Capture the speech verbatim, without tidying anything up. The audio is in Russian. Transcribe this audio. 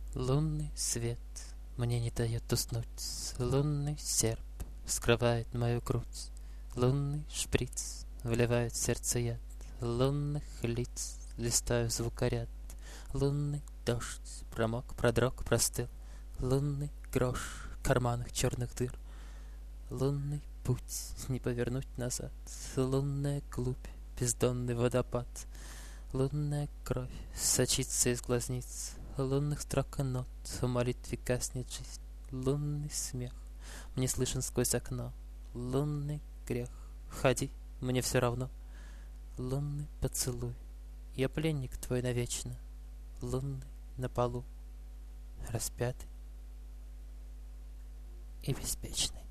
Лунный свет мне не дает уснуть, лунный серп скрывает мою грудь, лунный шприц вливает в сердце яд, лунных лиц листаю звукоряд, лунный дождь промок, продрог, простыл, лунный грош в карманах черных дыр, лунный путь не повернуть назад, лунная глубь, бездонный водопад, лунная кровь сочится из глазниц, лунных строк и нот в молитве гаснет жизнь, лунный смех мне слышен сквозь окно, лунный грех, входи, мне все равно, лунный поцелуй, я пленник твой навечно, лунный на полу, распятый и беспечный.